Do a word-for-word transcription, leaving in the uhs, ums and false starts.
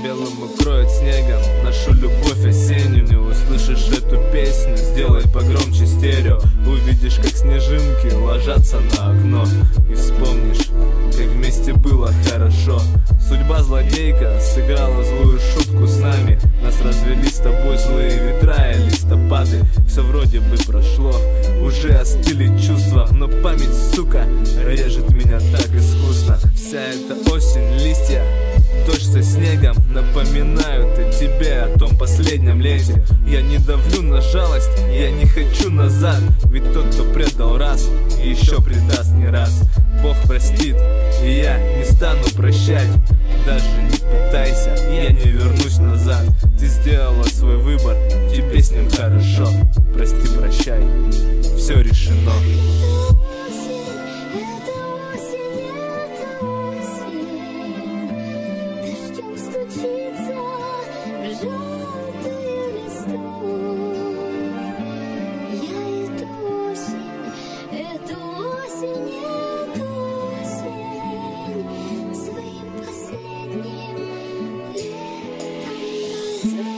белым укроет снегом нашу любовь осеннюю. Не услышишь эту песню, сделай погромче стерео. Увидишь, как снежинки ложатся на окно, и вспомнишь, как вместе было хорошо. Судьба злодейка сыграла злую шутку с нами. Нас развели с тобой злые ветра и листопады. Все вроде бы прошло, уже остыли чувства, но память, сука, режет меня так искусно. Вся эта осень, листья, дождь со снегом напоминают о тебе, о том последнем лете. Я не давлю на жалость, я не хочу назад, ведь тот, кто предал раз, еще предаст не раз. Бог простит, и я не стану прощать. Даже не пытайся, я не вернусь назад. Ты сделала свой выбор, тебе с ним хорошо. Прости, прощай, все решено. Yeah.